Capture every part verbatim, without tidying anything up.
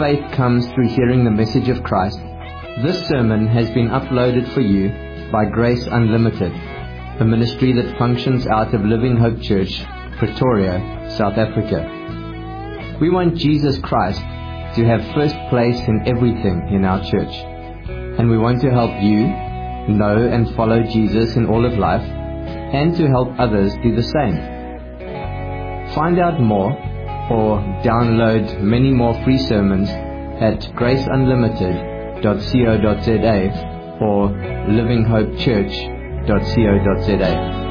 faith comes through hearing the message of Christ, this sermon has been uploaded for you by Grace Unlimited, a ministry that functions out of Living Hope Church, Pretoria, South Africa. We want Jesus Christ to have first place in everything in our church, and we want to help you know and follow Jesus in all of life, and to help others do the same. Find out more or download many more free sermons at grace unlimited dot co dot za or living hope church dot co dot za.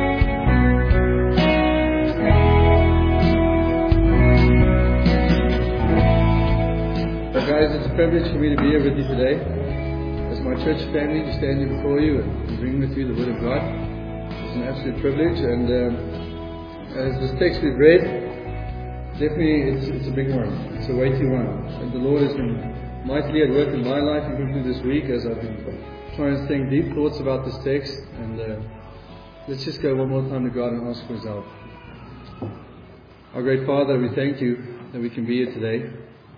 Guys, it's a privilege for me to be here with you today. As my church family, to stand here before you and bring with you the Word of God. It's an absolute privilege, and um, as this text we've read, definitely it's, it's a big one. It's a weighty one. And the Lord has been mightily at work in my life, even through this week, as I've been trying to think deep thoughts about this text. And uh, let's just go one more time to God and ask for His help. Our great Father, we thank you that we can be here today.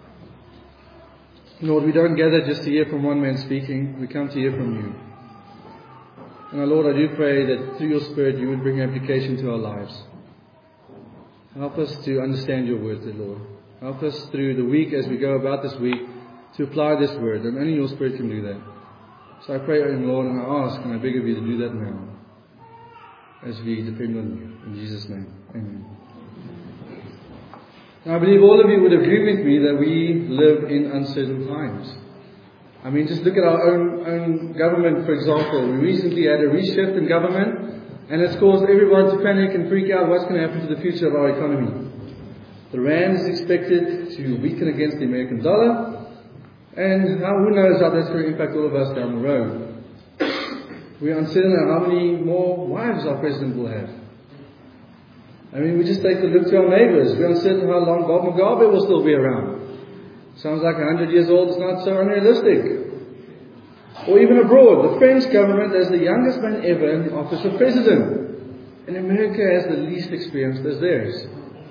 Lord, we don't gather just to hear from one man speaking. We come to hear from you. And our Lord, I do pray that through your Spirit you would bring application to our lives. Help us to understand your word, dear Lord. Help us through the week as we go about this week to apply this word. And only your Spirit can do that. So I pray, Lord, and I ask and I beg of you to do that now, as we depend on you. In Jesus' name, amen. Now, I believe all of you would agree with me that we live in uncertain times. I mean, just look at our own, own government, for example. We recently had a reshift in government, and it's caused everyone to panic and freak out what's going to happen to the future of our economy. The rand is expected to weaken against the American dollar, and how, who knows how that's going to impact all of us down the road. We're uncertain on how many more wives our president will have. I mean, we just take a look to our neighbors. We're uncertain how long Bob Mugabe will still be around. Sounds like a hundred years old is not so unrealistic. Or even abroad, the French government has the youngest man ever in the office of president. And America has the least experience as theirs.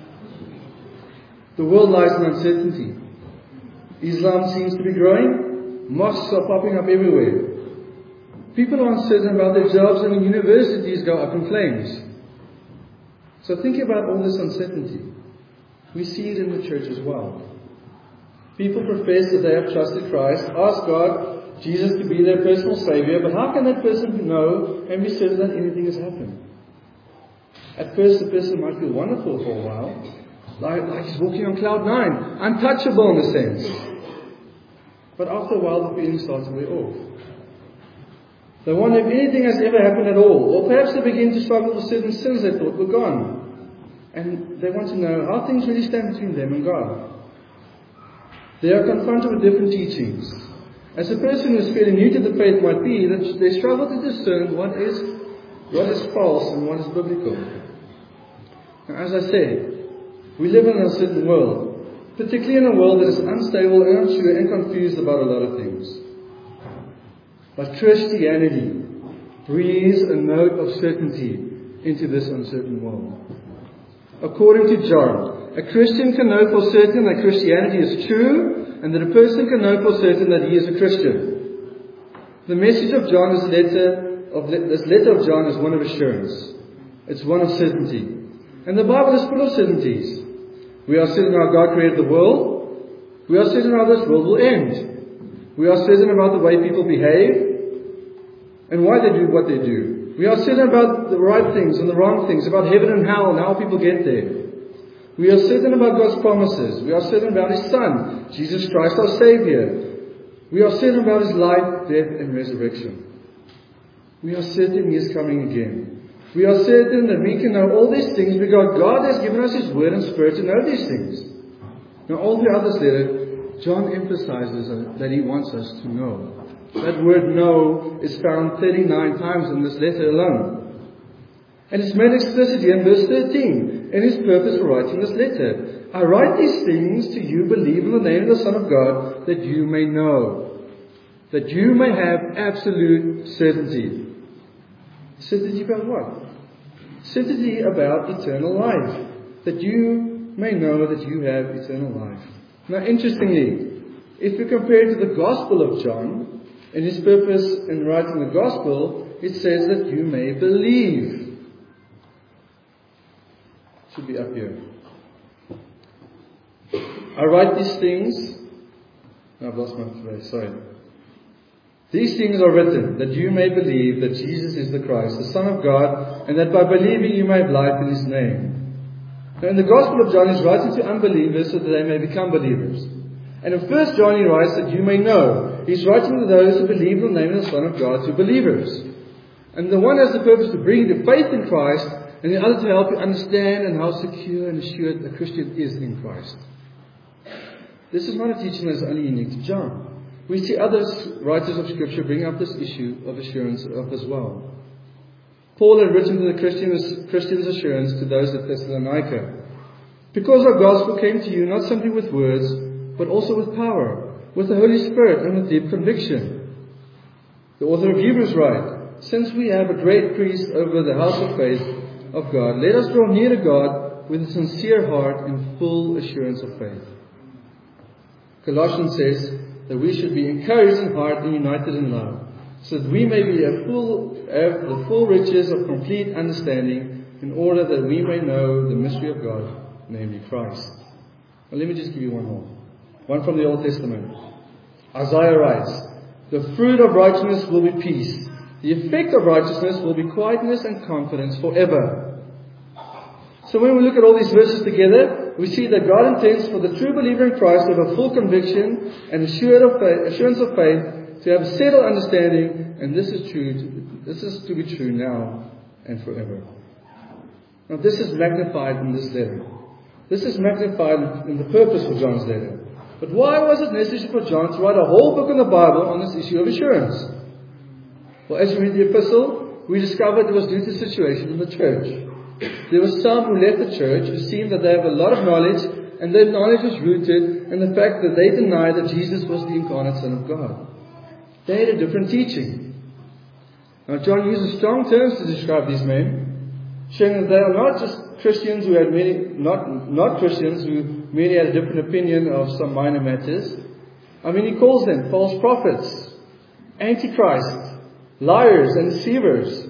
The world lies in uncertainty. Islam seems to be growing. Mosques are popping up everywhere. People are uncertain about their jobs, and universities go up in flames. So think about all this uncertainty. We see it in the church as well. People profess that they have trusted Christ, ask God, Jesus, to be their personal Savior, but how can that person know and be certain that anything has happened? At first, the person might feel wonderful for a while, like, like he's walking on cloud nine, untouchable in a sense. But after a while, the feeling starts to wear off. They wonder if anything has ever happened at all. Or perhaps they begin to struggle with certain sins they thought were gone. And they want to know how things really stand between them and God. They are confronted with different teachings. As a person who is fairly new to the faith might be, that they struggle to discern what is, what is false and what is biblical. Now, as I said, we live in an uncertain world. Particularly in a world that is unstable and unsure and confused about a lot of things. But Christianity breathes a note of certainty into this uncertain world. According to John, a Christian can know for certain that Christianity is true, and that a person can know for certain that he is a Christian. The message of John is letter of this letter of John is one of assurance. It's one of certainty. And the Bible is full of certainties. We are certain how God created the world. We are certain how this world will end. We are certain about the way people behave and why they do what they do. We are certain about the right things and the wrong things, about heaven and hell and how people get there. We are certain about God's promises. We are certain about His Son, Jesus Christ our Savior. We are certain about His life, death and resurrection. We are certain He is coming again. We are certain that we can know all these things because God has given us His Word and Spirit to know these things. Now all throughout this letter, John emphasizes that he wants us to know. That word know is found thirty-nine times in this letter alone. And it's made explicit here in verse thirteen, in his purpose for writing this letter. I write these things to you, believe in the name of the Son of God, that you may know. That you may have absolute certainty. Certainty about what? Certainty about eternal life. That you may know that you have eternal life. Now, interestingly, if we compare it to the Gospel of John, and his purpose in writing the Gospel, it says that you may believe. Should be up here. I write these things. I've lost my place, sorry. These things are written, that you may believe that Jesus is the Christ, the Son of God, and that by believing you may have life in His name. Now in the Gospel of John, he's writing to unbelievers so that they may become believers. And in First John he writes that you may know. He's writing to those who believe in the name of the Son of God, to believers. And the one has the purpose to bring you to faith in Christ, and the other to help you understand and how secure and assured a Christian is in Christ. This is not a teaching that is only unique to John. We see other writers of Scripture bring up this issue of assurance of as well. Paul had written to the Christians, Christians assurance to those at Thessalonica. Because our gospel came to you not simply with words, but also with power, with the Holy Spirit and with deep conviction. The author of Hebrews writes, since we have a great priest over the house of faith of God, let us draw near to God with a sincere heart and full assurance of faith. Colossians says that we should be encouraged in heart and united in love, so that we may be a full, have the full riches of complete understanding, in order that we may know the mystery of God, namely Christ. Well, let me just give you one more. One from the Old Testament. Isaiah writes, the fruit of righteousness will be peace. The effect of righteousness will be quietness and confidence forever. So when we look at all these verses together, we see that God intends for the true believer in Christ to have a full conviction and assured of faith, assurance of faith, to have a settled understanding, and this is true. To, this is to be true now and forever. Now this is magnified in this letter. This is magnified in the purpose of John's letter. But why was it necessary for John to write a whole book in the Bible on this issue of assurance? Well, as we read the epistle, we discovered it was due to the situation in the church. There were some who left the church who seemed that they have a lot of knowledge, and their knowledge was rooted in the fact that they denied that Jesus was the incarnate Son of God. They had a different teaching. Now John uses strong terms to describe these men, showing that they are not just Christians who had many, not, not Christians who merely had a different opinion of some minor matters. I mean, he calls them false prophets, antichrist, liars and deceivers.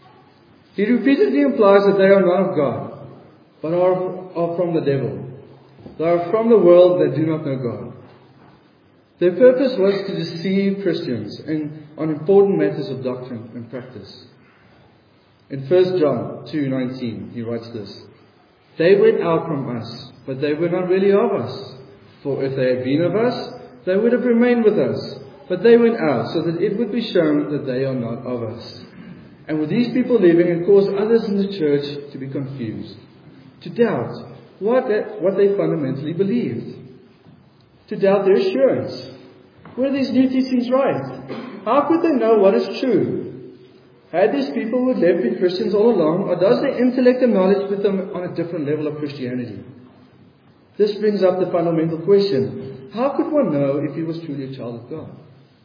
He repeatedly implies that they are not of God, but are, are from the devil. They are from the world that do not know God. Their purpose was to deceive Christians and on important matters of doctrine and practice. In First John two nineteen, he writes this, they went out from us, but they were not really of us. For if they had been of us, they would have remained with us. But they went out, so that it would be shown that they are not of us. And with these people leaving, it caused others in the church to be confused, to doubt what they, what they fundamentally believed, to doubt their assurance. Were these new teachings right? How could they know what is true? Had these people who had left been Christians all along, or does their intellect and knowledge put them on a different level of Christianity? This brings up the fundamental question: how could one know if he was truly a child of God?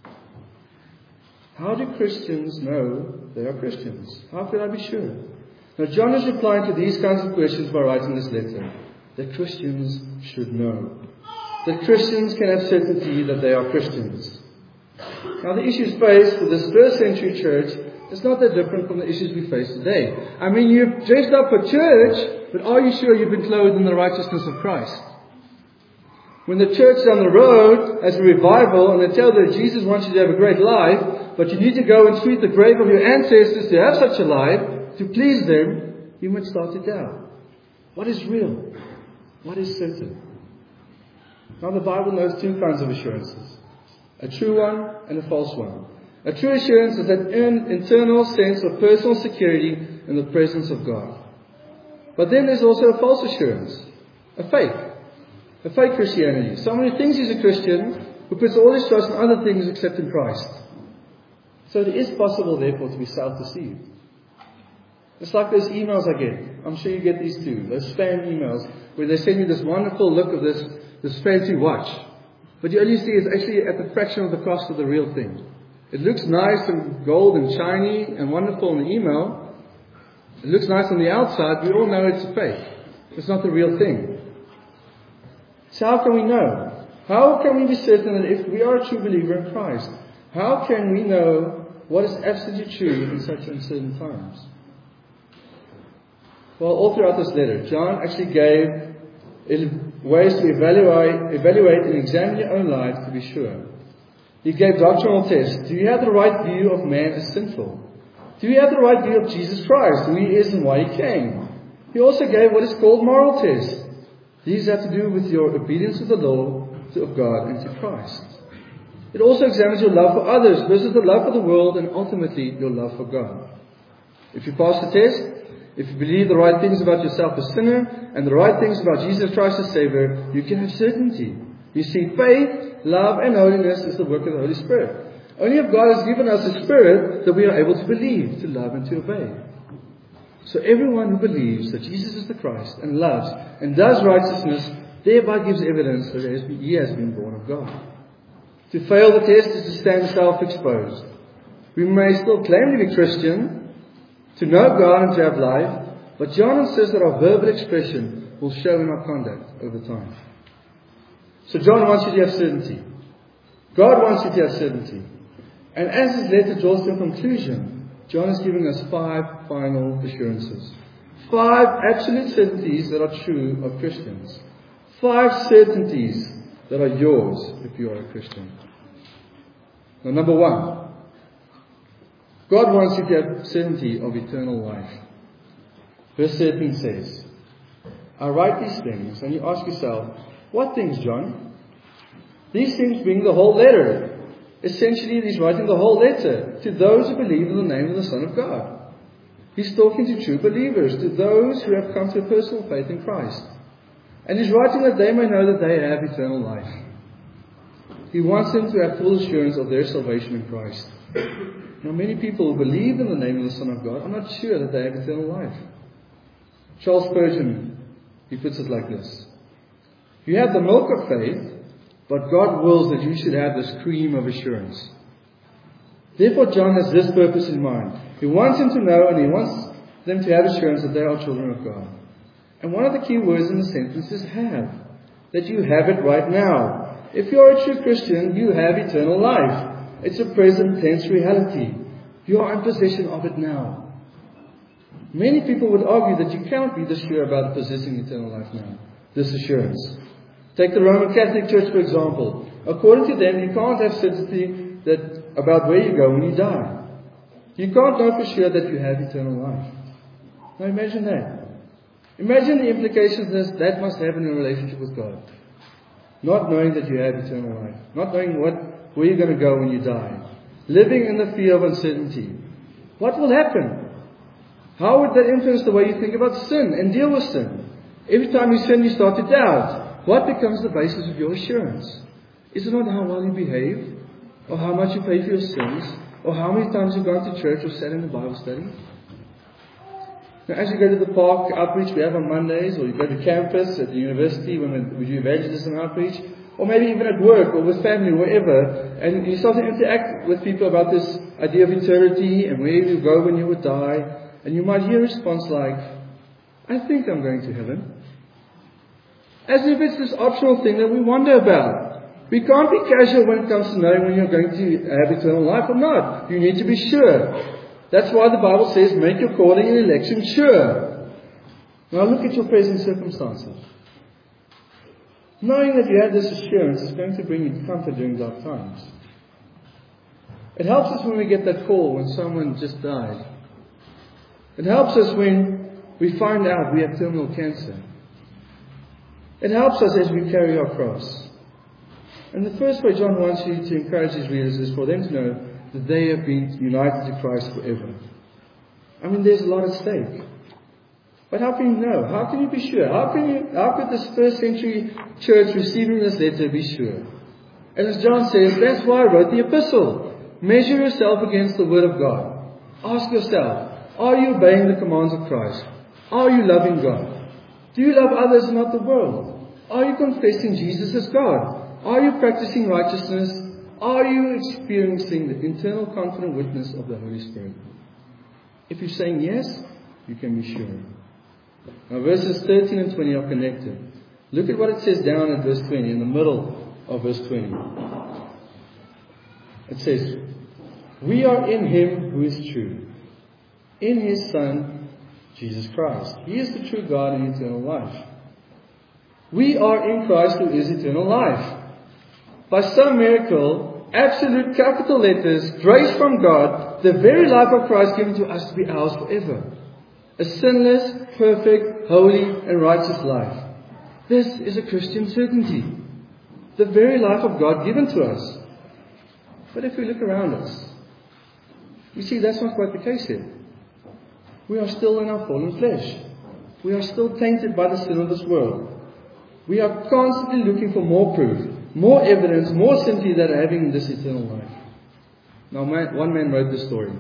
How do Christians know they are Christians? How could I be sure? Now John is replying to these kinds of questions by writing this letter. That Christians should know. That Christians can have certainty that they are Christians. Now the issues faced for this first century church is not that different from the issues we face today. I mean, you've dressed up for church, but are you sure you've been clothed in the righteousness of Christ? When the church down the road has a revival and they tell that Jesus wants you to have a great life, but you need to go and sweep the grave of your ancestors to have such a life, to please them, you might start to doubt. What is real? What is certain? Now the Bible knows two kinds of assurances. A true one and a false one. A true assurance is that internal sense of personal security in the presence of God. But then there's also a false assurance. A fake. A fake Christianity. Someone who thinks he's a Christian, who puts all his trust in other things except in Christ. So it is possible, therefore, to be self-deceived. It's like those emails I get. I'm sure you get these too. Those spam emails where they send you this wonderful look of this, this fancy watch. But you only see it's actually at the fraction of the cost of the real thing. It looks nice and gold and shiny and wonderful in the email. It looks nice on the outside. We all know it's a fake. It's not the real thing. So how can we know? How can we be certain that if we are a true believer in Christ, how can we know what is absolutely true in such uncertain times? Well, all throughout this letter, John actually gave ways to evaluate, evaluate and examine your own life to be sure. He gave doctrinal tests. Do you have the right view of man as sinful? Do you have the right view of Jesus Christ, who He is and why He came? He also gave what is called moral tests. These have to do with your obedience to the law of God and to Christ. It also examines your love for others versus the love for the world and ultimately your love for God. If you pass the test, if you believe the right things about yourself as sinner and the right things about Jesus Christ as Savior, you can have certainty. You see, faith, love and holiness is the work of the Holy Spirit. Only if God has given us a Spirit that we are able to believe, to love and to obey. So everyone who believes that Jesus is the Christ and loves and does righteousness thereby gives evidence that he has been born of God. To fail the test is to stand self-exposed. We may still claim to be Christian, to know God and to have life, but John insists that our verbal expression will show in our conduct over time. So John wants you to have certainty. God wants you to have certainty. And as his letter draws to a conclusion, John is giving us five final assurances. Five absolute certainties that are true of Christians. Five certainties that are yours if you are a Christian. Now, number one, God wants you to have certainty of eternal life. Verse thirteen says, I write these things, and you ask yourself, what things, John? These things being the whole letter. Essentially, he's writing the whole letter to those who believe in the name of the Son of God. He's talking to true believers, to those who have come to a personal faith in Christ. And he's writing that they may know that they have eternal life. He wants them to have full assurance of their salvation in Christ. Now, many people who believe in the name of the Son of God are not sure that they have eternal life. Charles Spurgeon, he puts it like this. You have the milk of faith, but God wills that you should have this cream of assurance. Therefore, John has this purpose in mind. He wants them to know, and he wants them to have assurance that they are children of God. And one of the key words in the sentence is have. That you have it right now. If you are a true Christian, you have eternal life. It's a present tense reality. You are in possession of it now. Many people would argue that you cannot be this sure about possessing eternal life now. This assurance. Take the Roman Catholic Church, for example. According to them, you can't have certainty that about where you go when you die. You can't know for sure that you have eternal life. Now imagine that. Imagine the implications that that must have in a relationship with God. Not knowing that you have eternal life. Not knowing what, where you're going to go when you die. Living in the fear of uncertainty. What will happen? How would that influence the way you think about sin and deal with sin? Every time you sin, you start to doubt. What becomes the basis of your assurance? Is it not how well you behave? Or how much you pay for your sins? Or how many times you've gone to church or sat in a Bible study? Now, as you go to the park outreach we have on Mondays, or you go to campus at the university when we do evangelism outreach, or maybe even at work or with family, wherever, and you start to interact with people about this idea of eternity and where you go when you would die, and you might hear a response like, I think I'm going to heaven. As if it's this optional thing that we wonder about. We can't be casual when it comes to knowing when you're going to have eternal life or not. You need to be sure. That's why the Bible says, make your calling and election sure. Now look at your present circumstances. Knowing that you have this assurance is going to bring you comfort during dark times. It helps us when we get that call when someone just died. It helps us when we find out we have terminal cancer. It helps us as we carry our cross. And the first way John wants you to encourage his readers is for them to know that they have been united to Christ forever. I mean, there's a lot at stake. But how can you know? How can you be sure? How can you? How could this first century church receiving this letter be sure? And as John says, that's why I wrote the epistle. Measure yourself against the Word of God. Ask yourself, are you obeying the commands of Christ? Are you loving God? Do you love others and not the world? Are you confessing Jesus as God? Are you practicing righteousness? Are you experiencing the internal confident witness of the Holy Spirit? If you're saying yes, you can be sure. Now verses thirteen and twenty are connected. Look at what it says down at verse twenty, in the middle of verse twenty. It says, "We are in Him who is true, in His Son, Jesus Christ. He is the true God and eternal life. We are in Christ who is eternal life. By some miracle, absolute capital letters, grace from God, the very life of Christ given to us to be ours forever. A sinless, perfect, holy, and righteous life. This is a Christian certainty. The very life of God given to us. But if we look around us, we see that's not quite the case here. We are still in our fallen flesh. We are still tainted by the sin of this world. We are constantly looking for more proof, more evidence, more certainty that are having this eternal life. Now, man, one man wrote this story.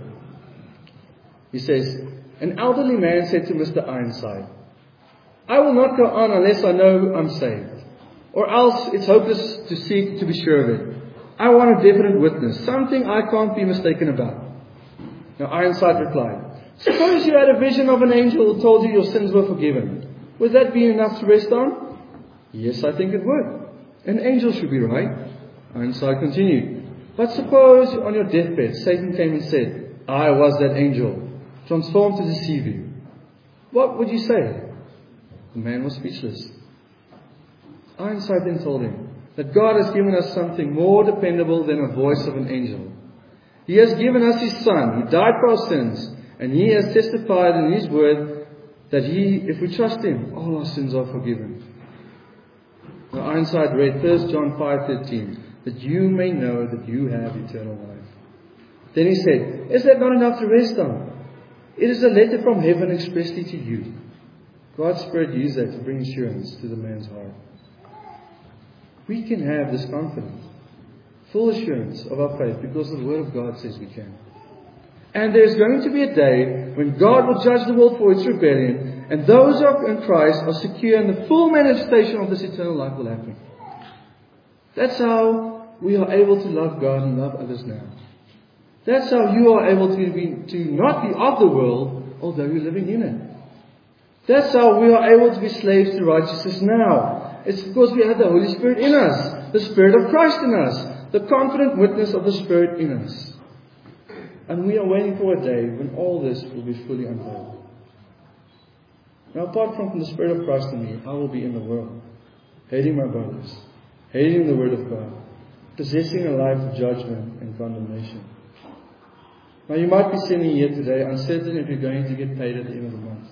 He says, "An elderly man said to Mister Ironside, 'I will not go on unless I know I'm saved. Or else it's hopeless to seek to be sure of it. I want a definite witness, something I can't be mistaken about.' Now Ironside replied, 'Suppose you had a vision of an angel who told you your sins were forgiven. Would that be enough to rest on?' 'Yes, I think it would. An angel should be right.' Ironside continued, 'But suppose on your deathbed Satan came and said, "I was that angel, transformed to deceive you." What would you say?' The man was speechless. Ironside then told him that God has given us something more dependable than a voice of an angel. He has given us His Son, who died for our sins, and He has testified in His word that He, if we trust Him, all our sins are forgiven." Now Ironside read First John five thirteen, "that you may know that you have eternal life." Then he said, "Is that not enough to rest on? It is a letter from heaven expressly to you." God's Spirit used that to bring assurance to the man's heart. We can have this confidence, full assurance of our faith, because the Word of God says we can. And there's going to be a day when God will judge the world for its rebellion, and those who are in Christ are secure, and the full manifestation of this eternal life will happen. That's how we are able to love God and love others now. That's how you are able to be, to not be of the world, although you're living in it. That's how we are able to be slaves to righteousness now. It's because we have the Holy Spirit in us, the Spirit of Christ in us, the confident witness of the Spirit in us. And we are waiting for a day when all this will be fully unveiled. Now, apart from the Spirit of Christ in me, I will be in the world, hating my brothers, hating the Word of God, possessing a life of judgment and condemnation. Now, you might be sitting here today uncertain if you're going to get paid at the end of the month.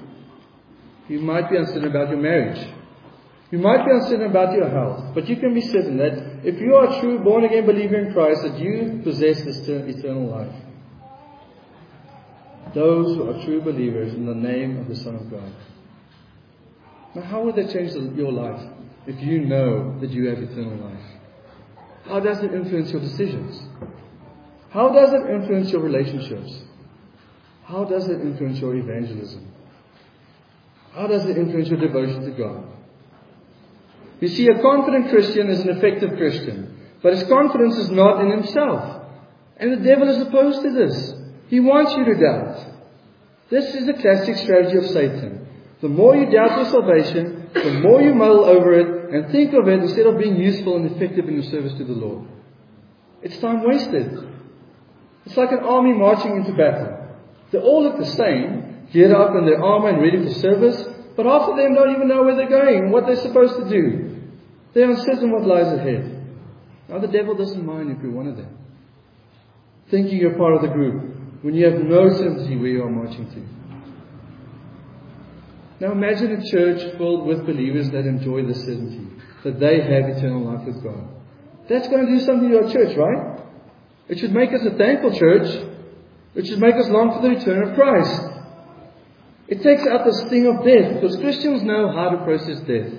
You might be uncertain about your marriage. You might be uncertain about your health. But you can be certain that if you are a true born-again believer in Christ, that you possess this eternal life. Those who are true believers in the name of the Son of God. Now, how would that change your life if you know that you have eternal life? How does it influence your decisions? How does it influence your relationships? How does it influence your evangelism? How does it influence your devotion to God? You see, a confident Christian is an effective Christian, but his confidence is not in himself. And the devil is opposed to this. He wants you to doubt. This is the classic strategy of Satan. The more you doubt your salvation, the more you mull over it and think of it instead of being useful and effective in your service to the Lord. It's time wasted. It's like an army marching into battle. They all look the same, geared up in their armor and ready for service, but half of them don't even know where they're going and what they're supposed to do. They're uncertain what lies ahead. Now the devil doesn't mind if you're one of them, thinking you're part of the group when you have no certainty where you are marching to. Now imagine a church filled with believers that enjoy the certainty that they have eternal life with God. That's going to do something to our church, right? It should make us a thankful church. It should make us long for the return of Christ. It takes out the sting of death, because Christians know how to process death.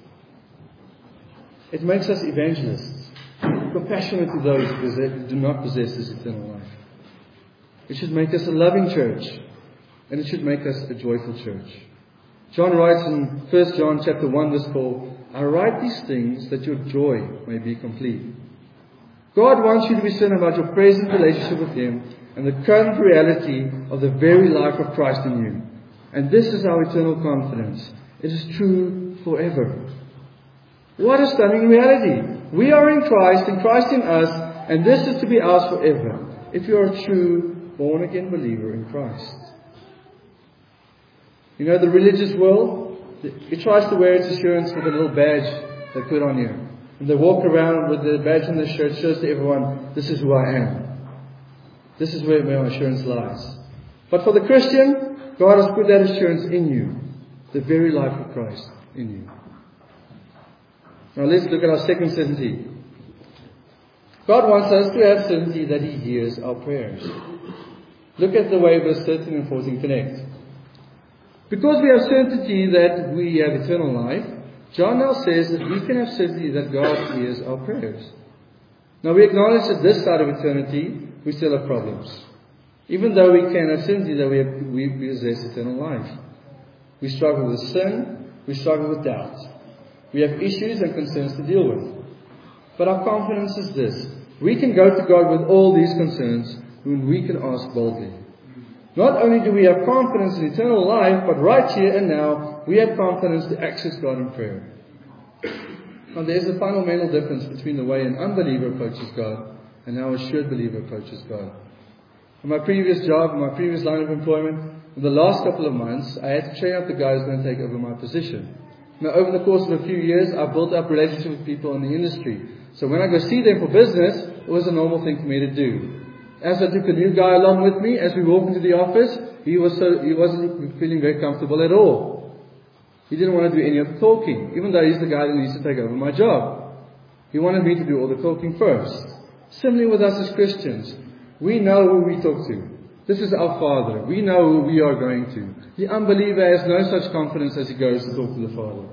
It makes us evangelists, compassionate to those who do not possess this eternal life. It should make us a loving church, and it should make us a joyful church. John writes in First John chapter one verse four, "I write these things that your joy may be complete." God wants you to be certain about your present relationship with Him and the current reality of the very life of Christ in you. And this is our eternal confidence. It is true forever. What a stunning reality! We are in Christ, and Christ in us, and this is to be ours forever, if you are a true born-again believer in Christ. You know, the religious world, it tries to wear its assurance with a little badge they put on you. And they walk around with the badge on their shirt, shows to everyone, this is who I am. This is where my assurance lies. But for the Christian, God has put that assurance in you. The very life of Christ in you. Now let's look at our second certainty. God wants us to have certainty that He hears our prayers. Look at the way verse thirteen and fourteen connect. Because we have certainty that we have eternal life, John now says that we can have certainty that God hears our prayers. Now we acknowledge that this side of eternity, we still have problems. Even though we can have certainty that we, have, we possess eternal life. We struggle with sin, we struggle with doubt. We have issues and concerns to deal with. But our confidence is this. We can go to God with all these concerns when we can ask boldly. Not only do we have confidence in eternal life, but right here and now, we have confidence to access God in prayer. Now there's a fundamental difference between the way an unbeliever approaches God and how a sure believer approaches God. In my previous job, in my previous line of employment, in the last couple of months, I had to train up the guy who's going to take over my position. Now over the course of a few years, I've built up relationships with people in the industry. So when I go see them for business, it was a normal thing for me to do. As I took a new guy along with me, as we walked into the office, he was so, he wasn't feeling very comfortable at all. He didn't want to do any of the talking, even though he's the guy that needs to take over my job. He wanted me to do all the talking first. Similarly with us as Christians, we know who we talk to. This is our Father. We know who we are going to. The unbeliever has no such confidence as he goes to talk to the Father.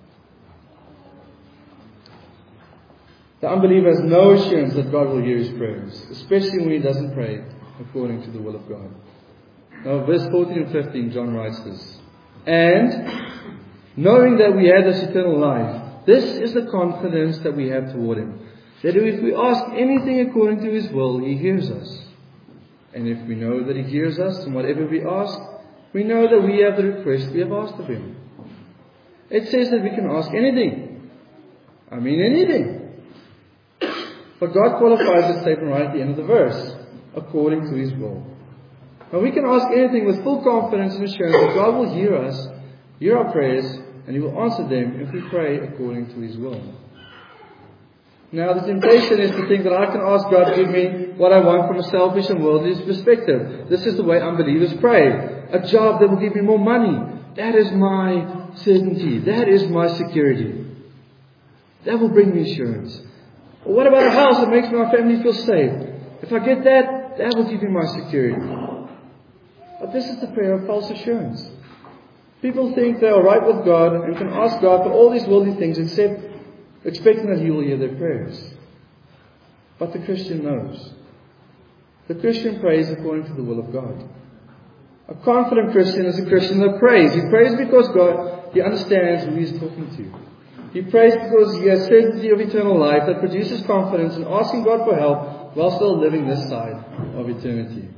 The unbeliever has no assurance that God will hear his prayers, especially when he doesn't pray according to the will of God. Now, verse fourteen and fifteen, John writes this. And, knowing that we have this eternal life, this is the confidence that we have toward Him. That if we ask anything according to His will, He hears us. And if we know that He hears us in whatever we ask, we know that we have the request we have asked of Him. It says that we can ask anything. I mean anything. But God qualifies the statement right at the end of the verse, according to His will. Now we can ask anything with full confidence and assurance that God will hear us, hear our prayers, and He will answer them if we pray according to His will. Now the temptation is to think that I can ask God to give me what I want from a selfish and worldly perspective. This is the way unbelievers pray. A job that will give me more money. That is my certainty. That is my security. That will bring me assurance. Or what about a house that makes my family feel safe? If I get that, that will give me my security. But this is the prayer of false assurance. People think they are right with God and can ask God for all these worldly things except expecting that He will hear their prayers. But the Christian knows. The Christian prays according to the will of God. A confident Christian is a Christian that prays. He prays because God, he understands who he is talking to. He prays because he has certainty of eternal life that produces confidence in asking God for help while still living this side of eternity.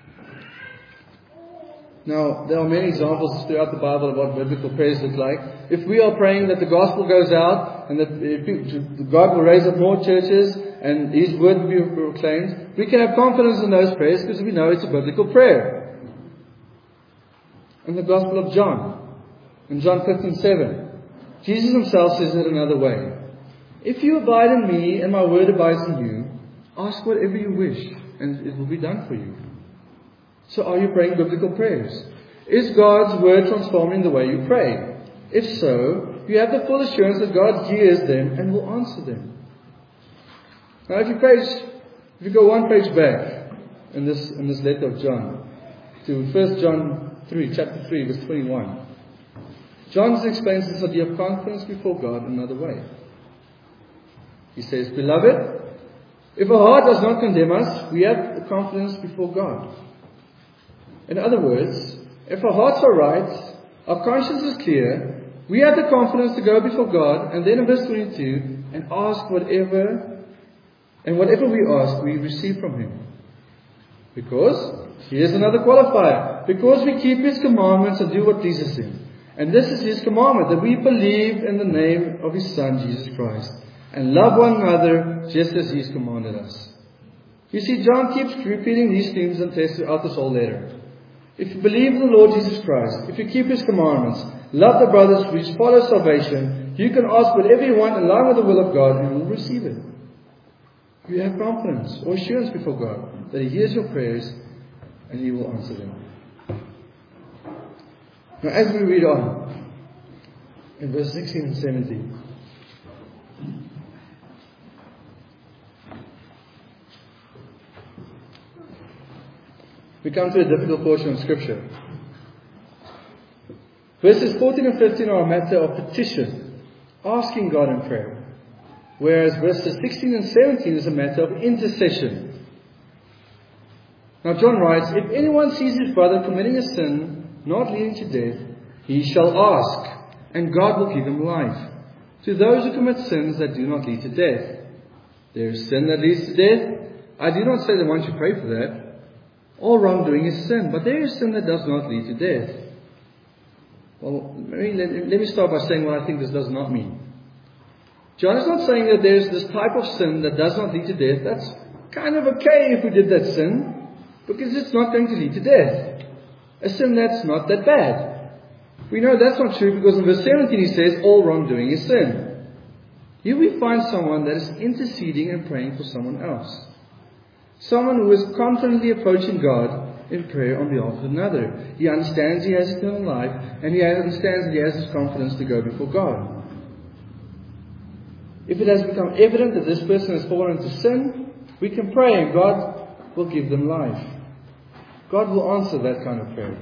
Now, there are many examples throughout the Bible of what biblical prayers look like. If we are praying that the gospel goes out and that God will raise up more churches and His word will be proclaimed, we can have confidence in those prayers because we know it's a biblical prayer. In the Gospel of John, in John fifteen seven, Jesus Himself says it another way. If you abide in me and my word abides in you, ask whatever you wish and it will be done for you. So are you praying biblical prayers? Is God's word transforming the way you pray? If so, you have the full assurance that God hears them and will answer them. Now if you page, if you go one page back in this in this letter of John to First John three, chapter three, verse twenty-one. John explains this idea of confidence before God another way. He says, Beloved, if our heart does not condemn us, we have the confidence before God. In other words, if our hearts are right, our conscience is clear, we have the confidence to go before God, and then in verse twenty-two, and ask whatever, and whatever we ask, we receive from Him. Because, here's another qualifier, because we keep His commandments and do what pleases Him. And this is His commandment, that we believe in the name of His Son, Jesus Christ, and love one another just as He's commanded us. You see, John keeps repeating these themes and tests throughout this whole letter. If you believe in the Lord Jesus Christ, if you keep His commandments, love the brothers which follow salvation, you can ask whatever you want in line with the will of God and you will receive it. You have confidence or assurance before God that He hears your prayers and He will answer them. Now as we read on, in verse sixteen and seventeen, we come to a difficult portion of Scripture. Verses fourteen and fifteen are a matter of petition, asking God in prayer. Whereas verses sixteen and seventeen is a matter of intercession. Now John writes, if anyone sees his brother committing a sin not leading to death, he shall ask, and God will give him life. To those who commit sins that do not lead to death. There is sin that leads to death. I do not say that one should pray for that. All wrongdoing is sin, but there is sin that does not lead to death. Well, let me, let, let me start by saying what I think this does not mean. John is not saying that there's this type of sin that does not lead to death. That's kind of okay if we did that sin, because it's not going to lead to death. A sin that's not that bad. We know that's not true because in verse seventeen he says, all wrongdoing is sin. Here we find someone that is interceding and praying for someone else. Someone who is confidently approaching God in prayer on behalf of another. He understands he has eternal life, and he understands that he has his confidence to go before God. If it has become evident that this person has fallen into sin, we can pray and God will give them life. God will answer that kind of prayer.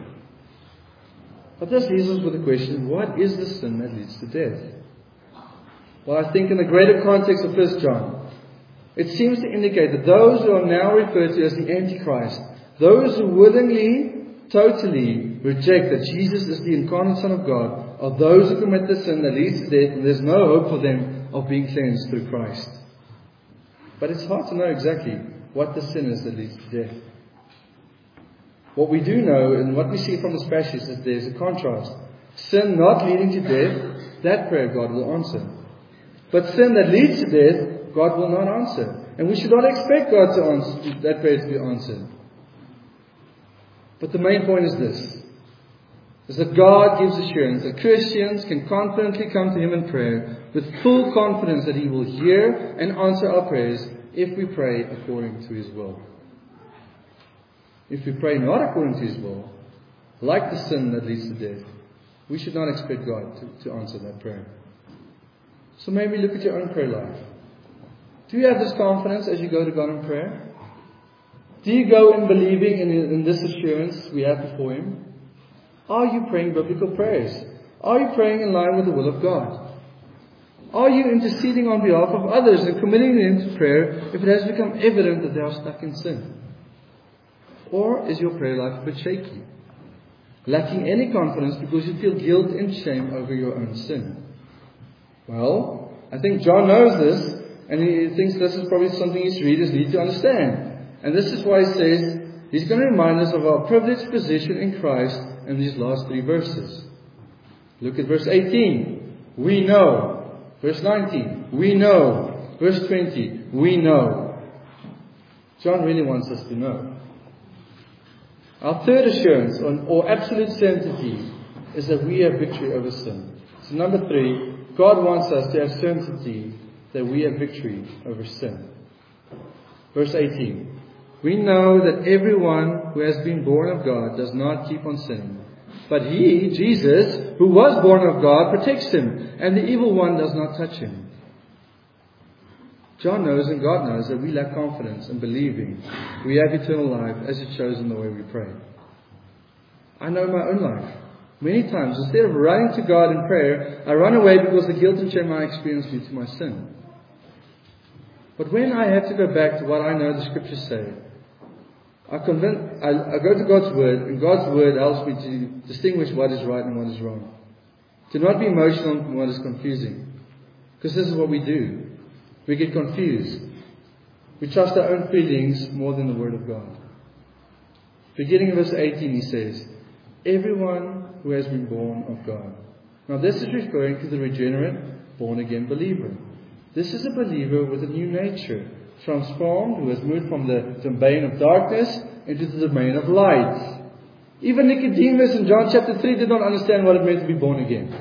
But this leaves us with the question, what is the sin that leads to death? Well, I think in the greater context of First John, it seems to indicate that those who are now referred to as the Antichrist, those who willingly, totally reject that Jesus is the incarnate Son of God, are those who commit the sin that leads to death, and there's no hope for them of being cleansed through Christ. But it's hard to know exactly what the sin is that leads to death. What we do know, and what we see from this passage, is that there's a contrast. Sin not leading to death, that prayer God will answer. But sin that leads to death, God will not answer. And we should not expect God to answer that prayer to be answered. But the main point is this, is that God gives assurance that Christians can confidently come to Him in prayer with full confidence that He will hear and answer our prayers if we pray according to His will. If we pray not according to His will, like the sin that leads to death, we should not expect God to, to answer that prayer. So maybe look at your own prayer life. Do you have this confidence as you go to God in prayer? Do you go in believing in, in this assurance we have before Him? Are you praying biblical prayers? Are you praying in line with the will of God? Are you interceding on behalf of others and committing them to prayer if it has become evident that they are stuck in sin? Or is your prayer life a bit shaky, lacking any confidence because you feel guilt and shame over your own sin? Well, I think John knows this, and he thinks this is probably something his readers need to understand. And this is why he says he's going to remind us of our privileged position in Christ in these last three verses. Look at verse eighteen. We know. Verse nineteen. We know. Verse twenty. We know. John really wants us to know. Our third assurance, or absolute certainty, is that we have victory over sin. So number three, God wants us to have certainty that we have victory over sin. Verse eighteen. We know that everyone who has been born of God does not keep on sinning. But He, Jesus, who was born of God, protects him, and the evil one does not touch him. John knows and God knows that we lack confidence in believing we have eternal life as it shows in the way we pray. I know my own life. Many times, instead of running to God in prayer, I run away because of the guilt and shame I experience due to my sin. But when I have to go back to what I know the Scriptures say, I, convince, I, I go to God's Word, and God's Word helps me to distinguish what is right and what is wrong. To not be emotional and what is confusing. Because this is what we do. We get confused. We trust our own feelings more than the Word of God. Beginning in verse eighteen, he says, everyone who has been born of God. Now this is referring to the regenerate, born-again believer. This is a believer with a new nature, transformed, who has moved from the domain of darkness into the domain of light. Even Nicodemus in John chapter three did not understand what it meant to be born again.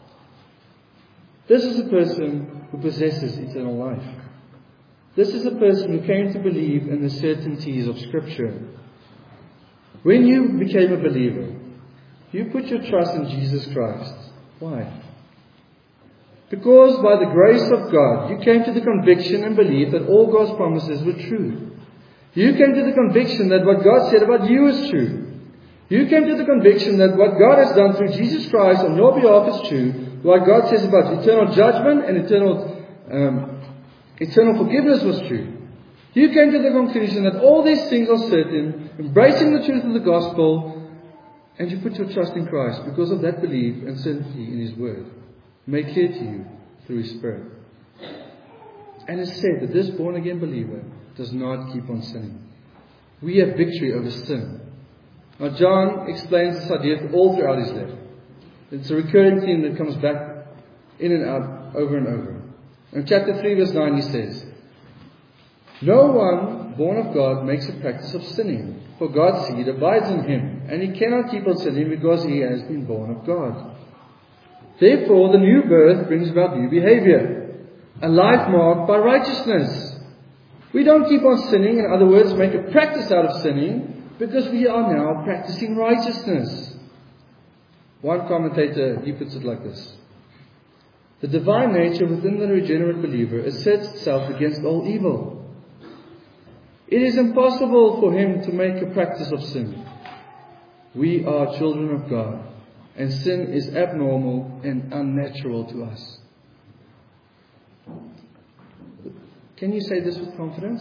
This is a person who possesses eternal life. This is a person who came to believe in the certainties of Scripture. When you became a believer, you put your trust in Jesus Christ. Why? Because by the grace of God, you came to the conviction and belief that all God's promises were true. You came to the conviction that what God said about you is true. You came to the conviction that what God has done through Jesus Christ on your behalf is true. What God says about eternal judgment and eternal, um, eternal forgiveness was true. You came to the conclusion that all these things are certain, embracing the truth of the gospel, and you put your trust in Christ because of that belief and certainty in His Word, made clear to you through His Spirit. And it's said that this born-again believer does not keep on sinning. We have victory over sin. Now John explains this idea all throughout his letter. It's a recurring theme that comes back in and out over and over. In chapter three verse nine he says, "No one born of God makes a practice of sinning, for God's seed abides in him, and he cannot keep on sinning because he has been born of God. Therefore the new birth brings about new behavior, a life marked by righteousness. We don't keep on sinning, in other words, make a practice out of sinning, because we are now practicing righteousness." One commentator, he puts it like this: "The divine nature within the regenerate believer asserts itself against all evil. It is impossible for him to make a practice of sin. We are children of God, and sin is abnormal and unnatural to us." Can you say this with confidence?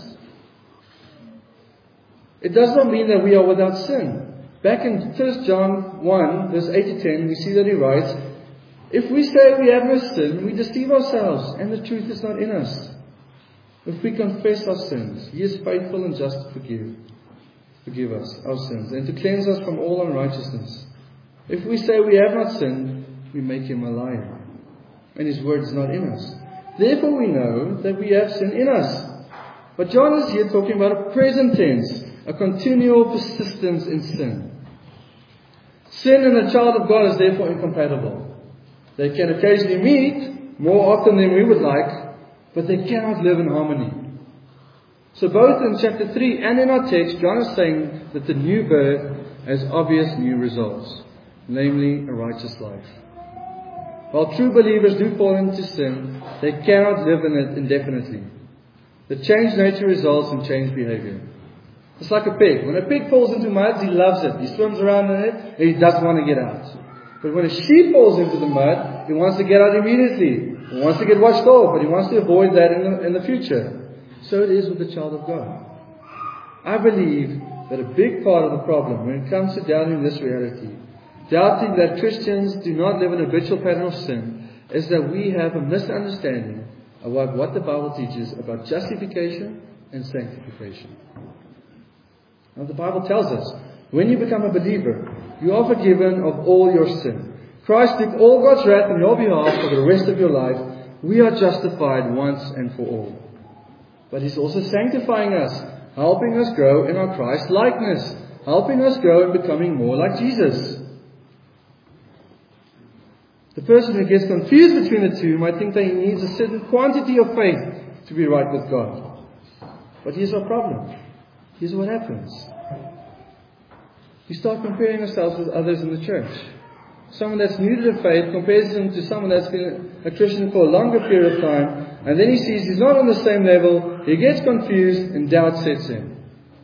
It does not mean that we are without sin. Back in First John one, verse eight to ten, we see that he writes, "If we say we have no sin, we deceive ourselves, and the truth is not in us. If we confess our sins, He is faithful and just to forgive, forgive us our sins, and to cleanse us from all unrighteousness. If we say we have not sinned, we make Him a liar, and His word is not in us. Therefore we know that we have sin in us." But John is here talking about a present tense, a continual persistence in sin. Sin and a child of God is therefore incompatible. They can occasionally meet, more often than we would like, but they cannot live in harmony. So both in chapter three and in our text, John is saying that the new birth has obvious new results, namely a righteous life. While true believers do fall into sin, they cannot live in it indefinitely. The changed nature results in changed behavior. It's like a pig. When a pig falls into mud, he loves it. He swims around in it, and he doesn't want to get out. But when a sheep falls into the mud, he wants to get out immediately. He wants to get washed off, but he wants to avoid that in the, in the future. So it is with the child of God. I believe that a big part of the problem when it comes to doubting this reality, doubting that Christians do not live in a habitual pattern of sin, is that we have a misunderstanding about what the Bible teaches about justification and sanctification. Now the Bible tells us, when you become a believer, you are forgiven of all your sin. Christ took all God's wrath on your behalf for the rest of your life. We are justified once and for all. But He's also sanctifying us, helping us grow in our Christ likeness, helping us grow in becoming more like Jesus. The person who gets confused between the two might think that he needs a certain quantity of faith to be right with God. But here's our problem. Here's what happens. We start comparing ourselves with others in the church. Someone that's new to the faith compares him to someone that's been a Christian for a longer period of time, and then he sees he's not on the same level, he gets confused, and doubt sets in.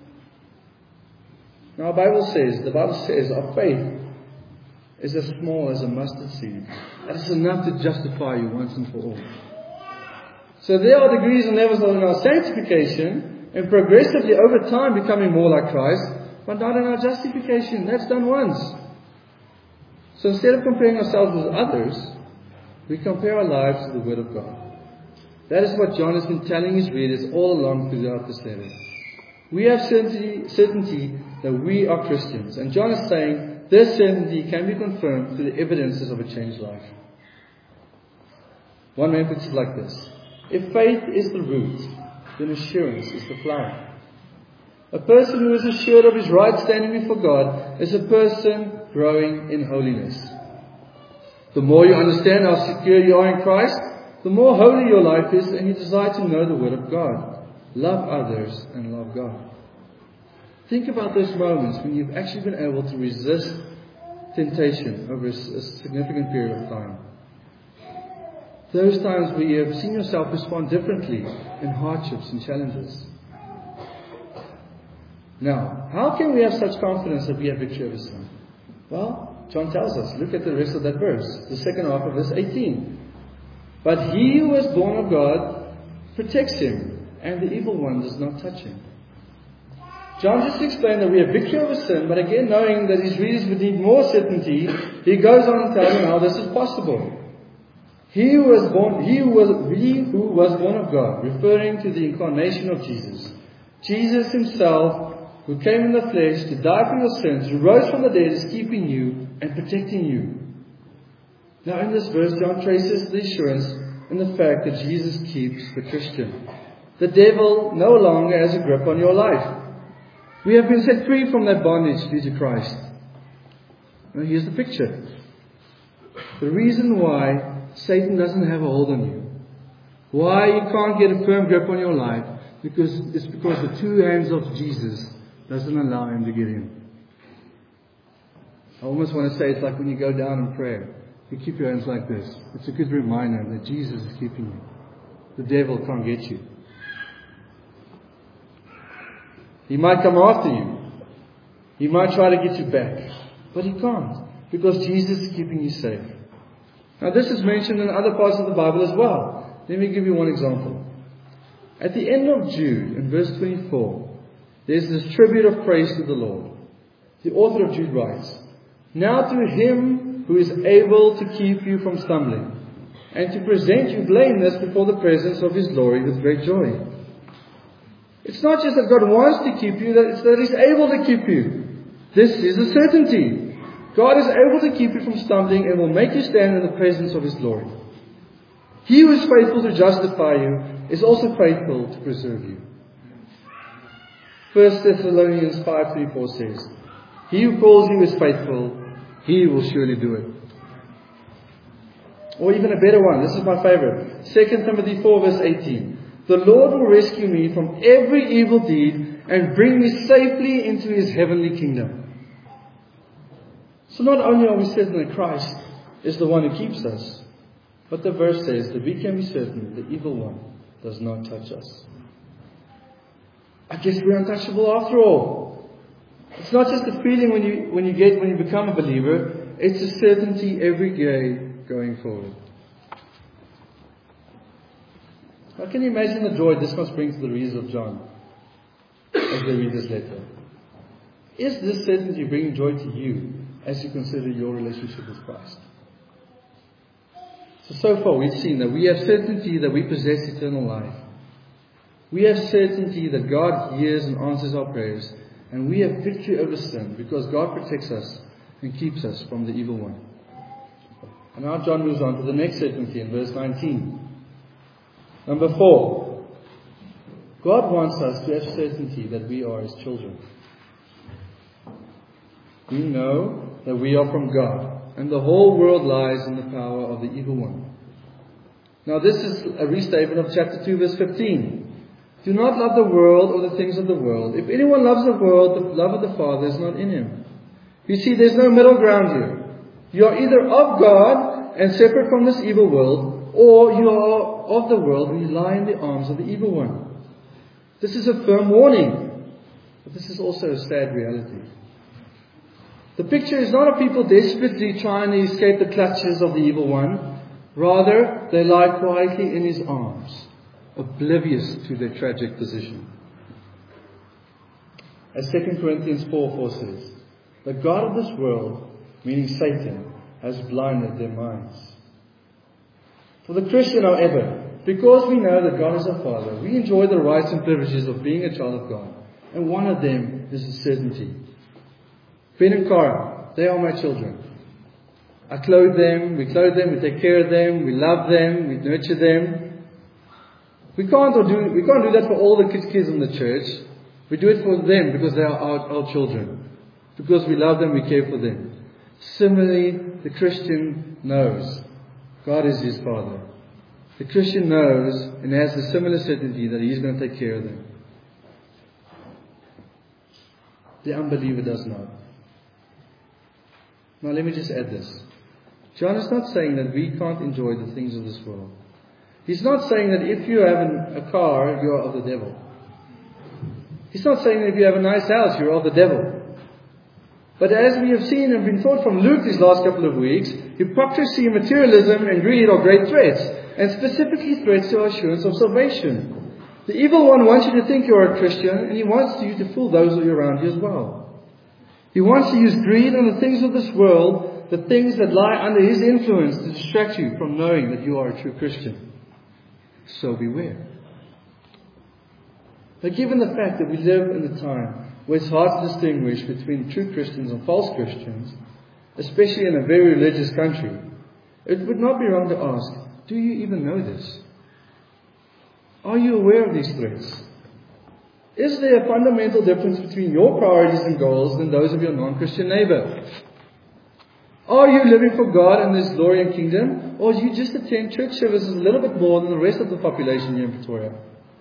Now, the Bible says, the Bible says our faith is as small as a mustard seed. That is enough to justify you once and for all. So there are degrees and levels in our sanctification, and progressively over time becoming more like Christ, but not in our justification. That's done once. So instead of comparing ourselves with others, we compare our lives to the Word of God. That is what John has been telling his readers all along throughout this letter. We have certainty, certainty that we are Christians. And John is saying this certainty can be confirmed through the evidences of a changed life. One man puts it like this: If faith is the root, then assurance is the flower. A person who is assured of his right standing before God is a person growing in holiness. The more you understand how secure you are in Christ, the more holy your life is, and you desire to know the Word of God, love others, and love God. Think about those moments when you've actually been able to resist temptation over a significant period of time. Those times where you have seen yourself respond differently in hardships and challenges. Now, how can we have such confidence that we have victory over sin? Well, John tells us. Look at the rest of that verse. The second half of verse eighteen. But he who is born of God protects him, and the evil one does not touch him. John just explained that we have victory over sin, but again, knowing that his readers would need more certainty, he goes on and tells them how this is possible. He who was born, he who was, he who was born of God, referring to the incarnation of Jesus. Jesus himself, who came in the flesh to die for your sins, who rose from the dead, is keeping you and protecting you. Now in this verse, John traces the assurance in the fact that Jesus keeps the Christian. The devil no longer has a grip on your life. We have been set free from that bondage due to Christ. Now here's the picture. The reason why Satan doesn't have a hold on you, why you can't get a firm grip on your life, because it's because the two hands of Jesus doesn't allow him to get in. I almost want to say it's like when you go down in prayer. You keep your hands like this. It's a good reminder that Jesus is keeping you. The devil can't get you. He might come after you. He might try to get you back. But he can't. Because Jesus is keeping you safe. Now this is mentioned in other parts of the Bible as well. Let me give you one example. At the end of Jude, in verse twenty-four, there's this tribute of praise to the Lord. The author of Jude writes, "Now to him who is able to keep you from stumbling, and to present you blameless before the presence of his glory with great joy." It's not just that God wants to keep you, that it's that he's able to keep you. This is a certainty. God is able to keep you from stumbling and will make you stand in the presence of his glory. He who is faithful to justify you is also faithful to preserve you. First Thessalonians five twenty-four says, "He who calls you is faithful, he will surely do it." Or even a better one, this is my favorite. Second Timothy four verse eighteen. "The Lord will rescue me from every evil deed and bring me safely into his heavenly kingdom." So not only are we certain that Christ is the one who keeps us, but the verse says that we can be certain the evil one does not touch us. I guess we're untouchable after all. It's not just a feeling when you when you get when you become a believer, it's a certainty every day going forward. How can you imagine the joy this must bring to the readers of John as they read this letter? Is this certainty bringing joy to you as you consider your relationship with Christ? So, so far we've seen that we have certainty that we possess eternal life. We have certainty that God hears and answers our prayers. And we have victory over sin because God protects us and keeps us from the evil one. And now John moves on to the next certainty in verse nineteen. Number four. God wants us to have certainty that we are his children. We know that we are from God, and the whole world lies in the power of the evil one. Now this is a restatement of chapter two verse fifteen. "Do not love the world or the things of the world. If anyone loves the world, the love of the Father is not in him." You see, there's no middle ground here. You are either of God and separate from this evil world, or you are of the world and you lie in the arms of the evil one. This is a firm warning, but this is also a sad reality. The picture is not of people desperately trying to escape the clutches of the evil one. Rather, they lie quietly in his arms, oblivious to their tragic position. As Second Corinthians four four says, "The God of this world," meaning Satan, "has blinded their minds." For the Christian, however, because we know that God is our Father, we enjoy the rights and privileges of being a child of God. And one of them is the certainty. Ben and Cara, they are my children. I clothe them, we clothe them, we take care of them, we love them, we nurture them. We can't do, we can't do that for all the kids, kids in the church. We do it for them because they are our, our children. Because we love them, we care for them. Similarly, the Christian knows God is his Father. The Christian knows and has the similar certainty that He is going to take care of them. The unbeliever does not. Now let me just add this. John is not saying that we can't enjoy the things of this world. He's not saying that if you have an, a car, you are of the devil. He's not saying that if you have a nice house, you're of the devil. But as we have seen and been taught from Luke these last couple of weeks, hypocrisy, materialism and greed are great threats, and specifically threats to our assurance of salvation. The evil one wants you to think you're a Christian, and he wants you to fool those around you as well. He wants to use greed and the things of this world, the things that lie under his influence, to distract you from knowing that you are a true Christian. So beware. But given the fact that we live in a time where it's hard to distinguish between true Christians and false Christians, especially in a very religious country, it would not be wrong to ask, do you even know this? Are you aware of these threats? Is there a fundamental difference between your priorities and goals than those of your non-Christian neighbor? Are you living for God and His glory and kingdom, or do you just attend church services a little bit more than the rest of the population here in Pretoria?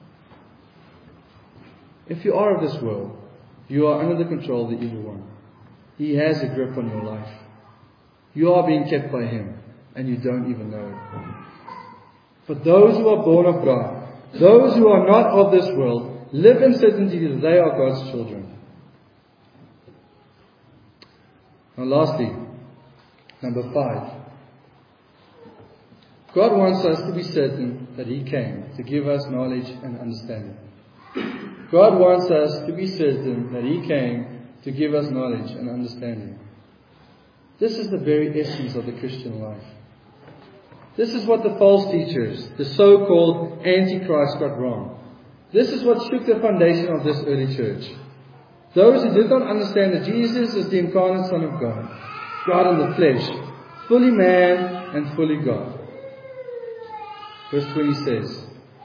If you are of this world, you are under the control of the evil one. He has a grip on your life. You are being kept by him, and you don't even know it. But those who are born of God, those who are not of this world, live in certainty that they are God's children. Now lastly, number five. God wants us to be certain that He came to give us knowledge and understanding. God wants us to be certain that He came to give us knowledge and understanding. This is the very essence of the Christian life. This is what the false teachers, the so-called Antichrist, got wrong. This is what shook the foundation of this early church. Those who did not understand that Jesus is the incarnate Son of God, God in the flesh, fully man and fully God. Verse twenty says,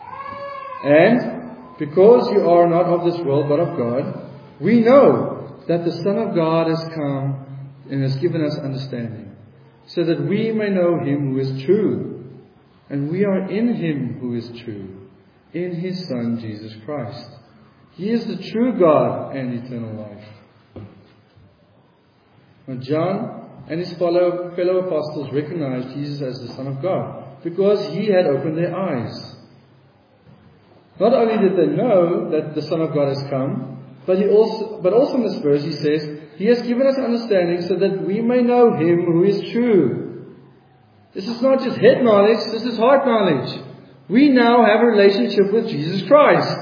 "And because you are not of this world but of God, we know that the Son of God has come and has given us understanding, so that we may know Him who is true. And we are in Him who is true, in His Son Jesus Christ. He is the true God and eternal life." Now John and his fellow, fellow apostles recognized Jesus as the Son of God because He had opened their eyes. Not only did they know that the Son of God has come, but he also, but also in this verse he says, He has given us understanding so that we may know Him who is true. This is not just head knowledge, this is heart knowledge. We now have a relationship with Jesus Christ.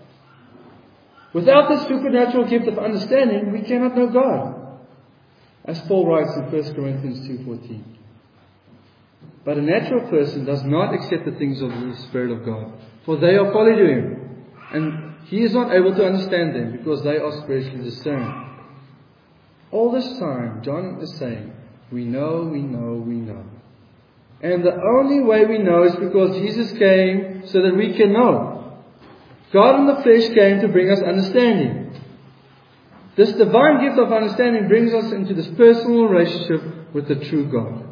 Without this supernatural gift of understanding, we cannot know God. As Paul writes in First Corinthians two fourteen. But a natural person does not accept the things of the Spirit of God, for they are folly to him, and he is not able to understand them because they are spiritually discerned. All this time, John is saying, we know, we know, we know. And the only way we know is because Jesus came so that we can know. God in the flesh came to bring us understanding. This divine gift of understanding brings us into this personal relationship with the true God.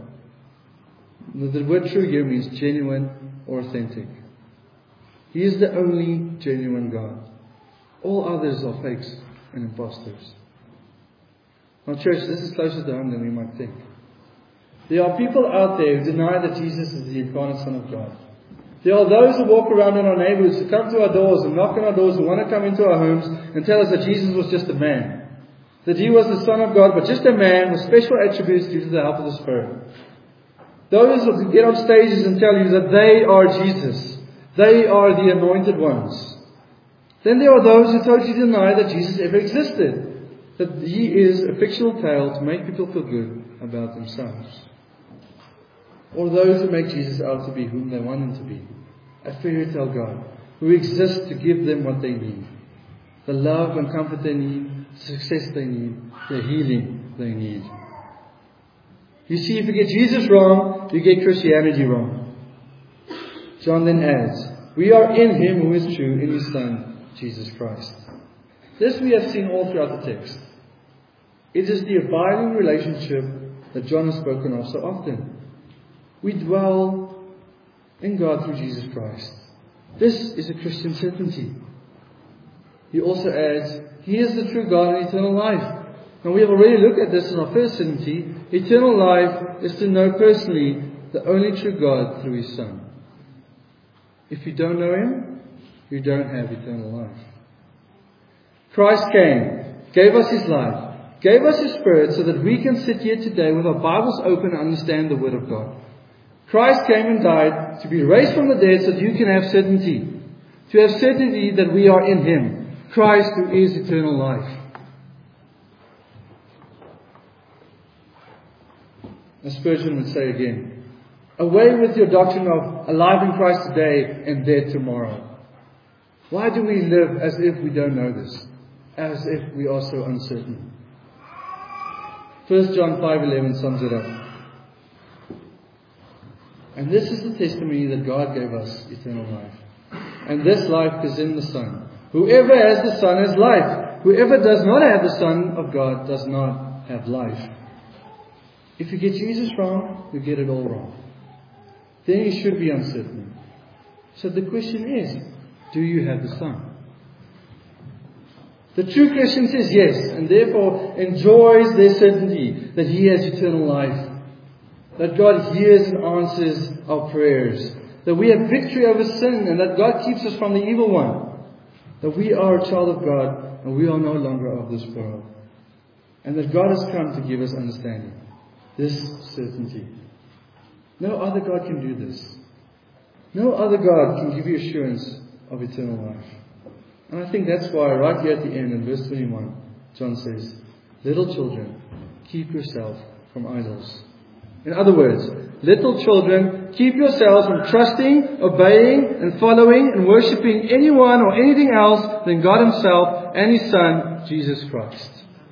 The word true here means genuine or authentic. He is the only genuine God. All others are fakes and imposters. Now church, this is closer to home than we might think. There are people out there who deny that Jesus is the incarnate Son of God. There are those who walk around in our neighborhoods, who come to our doors and knock on our doors, who want to come into our homes and tell us that Jesus was just a man. That He was the Son of God, but just a man with special attributes due to the help of the Spirit. Those who get on stages and tell you that they are Jesus. They are the anointed ones. Then there are those who totally deny that Jesus ever existed. That He is a fictional tale to make people feel good about themselves. Or those who make Jesus out to be whom they want Him to be. A fairy tale God who exists to give them what they need. The love and comfort they need, the success they need, the healing they need. You see, if you get Jesus wrong, you get Christianity wrong. John then adds, We are in Him who is true, in His Son, Jesus Christ. This we have seen all throughout the text. It is the abiding relationship that John has spoken of so often. We dwell in God through Jesus Christ. This is a Christian certainty. He also adds, He is the true God and eternal life. Now we have already looked at this in our first certainty. Eternal life is to know personally the only true God through His Son. If you don't know Him, you don't have eternal life. Christ came, gave us His life, gave us His Spirit so that we can sit here today with our Bibles open and understand the Word of God. Christ came and died to be raised from the dead so that you can have certainty. To have certainty that we are in Him, Christ who is eternal life. As Spurgeon would say again, away with your doctrine of alive in Christ today and dead tomorrow. Why do we live as if we don't know this? As if we are so uncertain? First John five eleven sums it up. And this is the testimony that God gave us, eternal life. And this life is in the Son. Whoever has the Son has life. Whoever does not have the Son of God does not have life. If you get Jesus wrong, you get it all wrong. Then you should be uncertain. So the question is, do you have the Son? The true Christian says yes, and therefore enjoys their certainty that He has eternal life. That God hears and answers our prayers. That we have victory over sin, and that God keeps us from the evil one. That we are a child of God, and we are no longer of this world. And that God has come to give us understanding. This certainty. No other God can do this. No other God can give you assurance of eternal life. And I think that's why right here at the end in verse twenty-one, John says, little children, keep yourself from idols. In other words, little children, keep yourselves from trusting, obeying, and following and worshipping anyone or anything else than God Himself and His Son, Jesus Christ.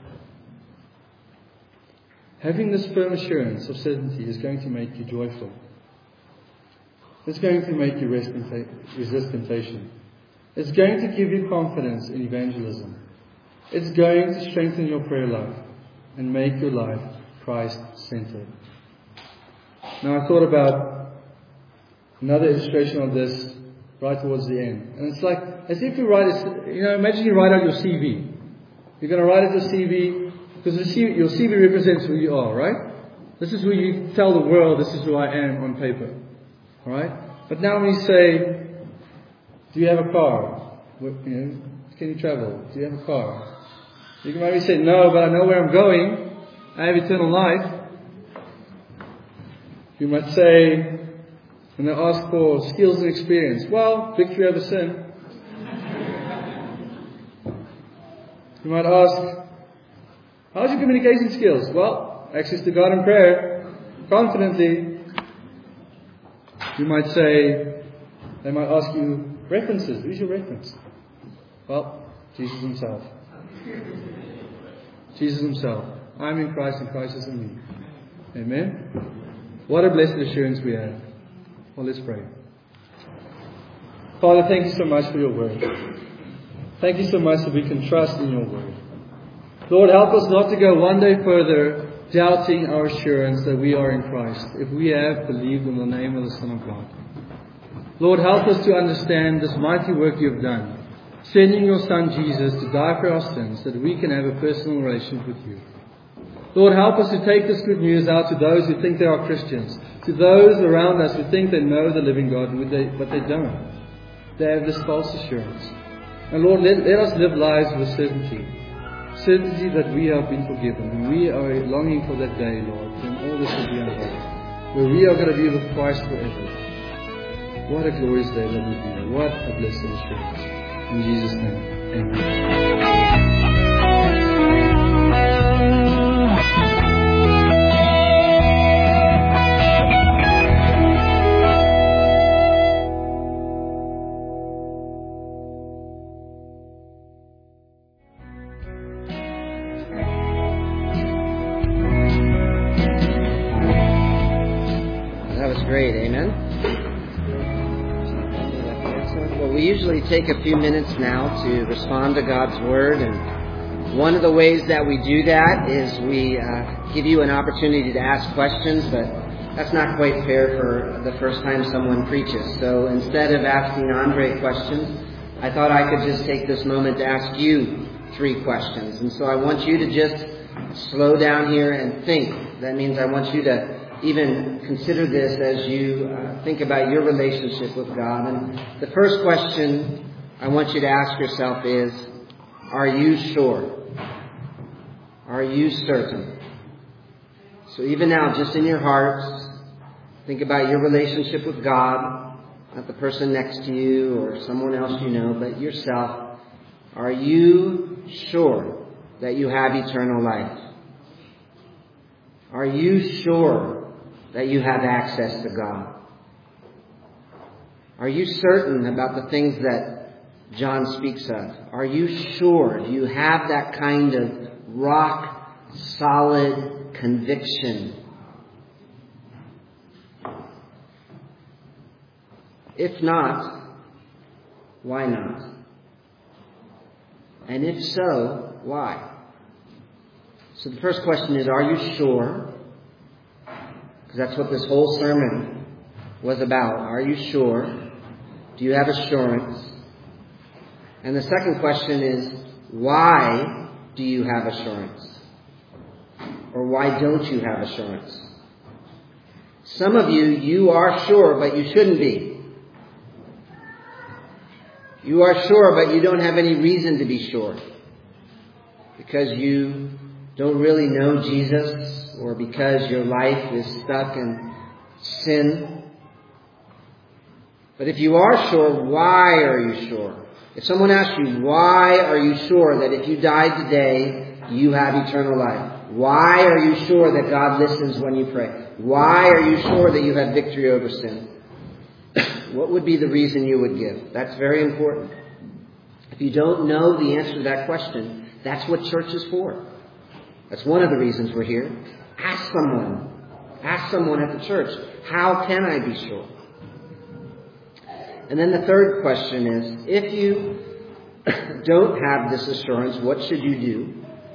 Having this firm assurance of certainty is going to make you joyful. It's going to make you resist temptation. It's going to give you confidence in evangelism. It's going to strengthen your prayer life and make your life Christ-centered. Now I thought about another illustration of this right towards the end. And it's like, as if you write, a, you know, imagine you write out your C V. You're going to write out your C V, because the C V, your C V represents who you are, right? This is who you tell the world, this is who I am on paper. Alright? But now when you say, do you have a car? You know, can you travel? Do you have a car? You can maybe say, no, but I know where I'm going. I have eternal life. You might say, when they ask for skills and experience, well, victory over sin. You might ask, how's your communication skills? Well, access to God in prayer, confidently. You might say, they might ask you references. Who's your reference? Well, Jesus Himself. Jesus Himself. I'm in Christ and Christ is in me. Amen? What a blessed assurance we have. Well, let's pray. Father, thank you so much for your word. Thank you so much that we can trust in your word. Lord, help us not to go one day further doubting our assurance that we are in Christ, if we have believed in the name of the Son of God. Lord, help us to understand this mighty work you have done, sending your Son Jesus to die for our sins, so that we can have a personal relationship with you. Lord, help us to take this good news out to those who think they are Christians, to those around us who think they know the living God, but they don't. They have this false assurance. And Lord, let, let us live lives with certainty. Certainty that we have been forgiven. And we are longing for that day, Lord, when all this will be unfolded, where we are going to be with Christ forever. What a glorious day that will be. What a blessed assurance. In Jesus' name, amen. Great, amen. we usually take a few minutes now to respond to God's Word, and one of the ways that we do that is we uh, give you an opportunity to ask questions, but that's not quite fair for the first time someone preaches. So instead of asking Andre questions, I thought I could just take this moment to ask you three questions. And so I want you to just slow down here and think. That means I want you to even consider this as you uh, think about your relationship with God. And the first question I want you to ask yourself is, are you sure? Are you certain? So even now, just in your hearts, think about your relationship with God, not the person next to you or someone else you know, but yourself. Are you sure that you have eternal life? Are you sure that you have access to God? Are you certain about the things that John speaks of? Are you sure? Do you have that kind of rock solid conviction? If not, why not? And if so, why? So the first question is, are you sure? Because that's what this whole sermon was about. Are you sure? Do you have assurance? And the second question is, why do you have assurance? Or why don't you have assurance? Some of you, you are sure, but you shouldn't be. You are sure, but you don't have any reason to be sure. Because you don't really know Jesus, or because your life is stuck in sin. But if you are sure, why are you sure? If someone asks you, why are you sure that if you died today, you have eternal life? Why are you sure that God listens when you pray? Why are you sure that you have victory over sin? What would be the reason you would give? That's very important. If you don't know the answer to that question, that's what church is for. That's one of the reasons we're here. Ask someone. Ask someone at the church, how can I be sure? And then the third question is, if you don't have this assurance, what should you do?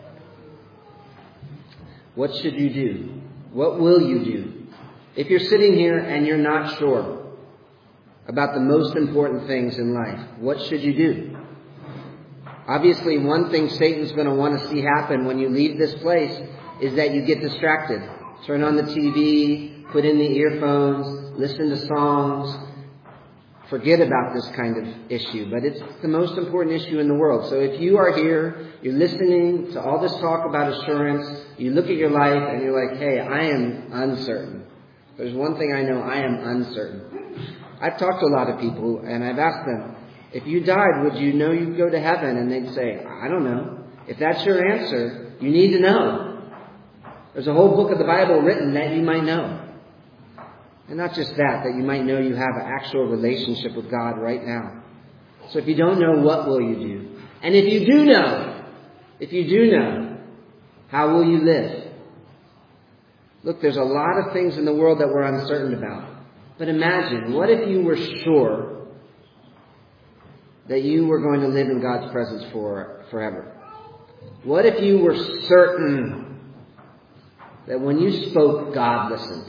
What should you do? What will you do? If you're sitting here and you're not sure about the most important things in life, what should you do? Obviously, one thing Satan's going to want to see happen when you leave this place is that you get distracted. Turn on the T V, put in the earphones, listen to songs. Forget about this kind of issue. But it's the most important issue in the world. So if you are here, you're listening to all this talk about assurance, you look at your life and you're like, hey, I am uncertain. There's one thing I know, I am uncertain. I've talked to a lot of people and I've asked them, if you died, would you know you'd go to heaven? And they'd say, I don't know. If that's your answer, you need to know. There's a whole book of the Bible written that you might know. And not just that, that you might know you have an actual relationship with God right now. So if you don't know, what will you do? And if you do know, if you do know, how will you live? Look, there's a lot of things in the world that we're uncertain about. But imagine, what if you were sure that you were going to live in God's presence for forever? What if you were certain that when you spoke, God listened?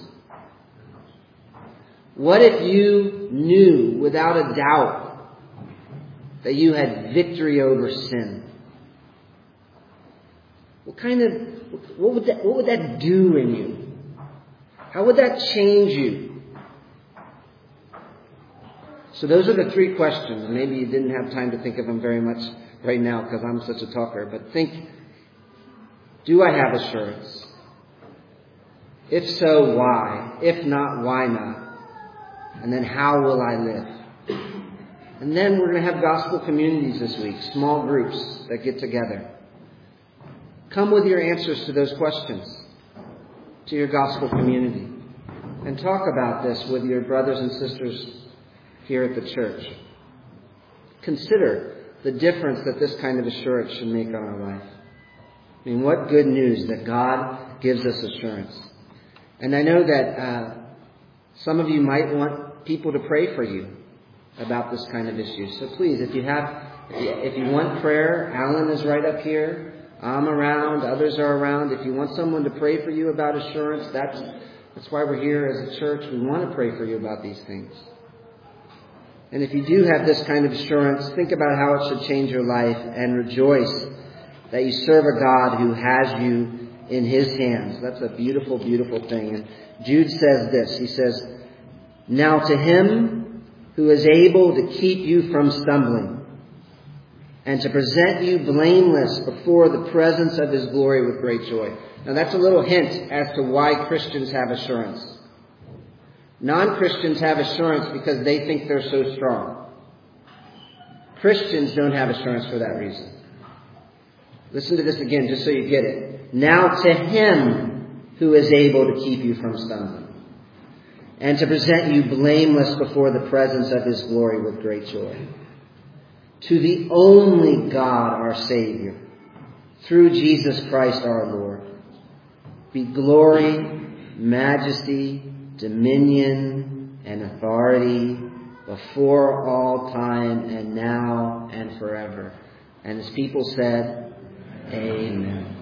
What if you knew without a doubt that you had victory over sin? What kind of, what would that, what would that do in you? How would that change you? So those are the three questions. Maybe you didn't have time to think of them very much right now because I'm such a talker. But think, do I have assurance? If so, why? If not, why not? And then how will I live? And then we're going to have gospel communities this week, small groups that get together. Come with your answers to those questions to your gospel community. And talk about this with your brothers and sisters here at the church. Consider the difference that this kind of assurance should make on our life. I mean, what good news that God gives us assurance. And I know that uh, some of you might want people to pray for you. about this kind of issue. So please, if you have, if you, if you want prayer, Alan is right up here. I'm around. Others are around. If you want someone to pray for you about assurance, that's that's why we're here as a church. We want to pray for you about these things. And if you do have this kind of assurance, think about how it should change your life and rejoice that you serve a God who has you in His hands. That's a beautiful, beautiful thing. And Jude says this. He says, "Now to Him who is able to keep you from stumbling and to present you blameless before the presence of His glory with great joy." Now that's a little hint as to why Christians have assurance. Non-Christians have assurance because they think they're so strong. Christians don't have assurance for that reason. Listen to this again just so you get it. "Now to Him who is able to keep you from stumbling and to present you blameless before the presence of His glory with great joy. To the only God our Savior, through Jesus Christ our Lord, be glory, majesty, dominion, and authority before all time and now and forever." And His people said, Amen.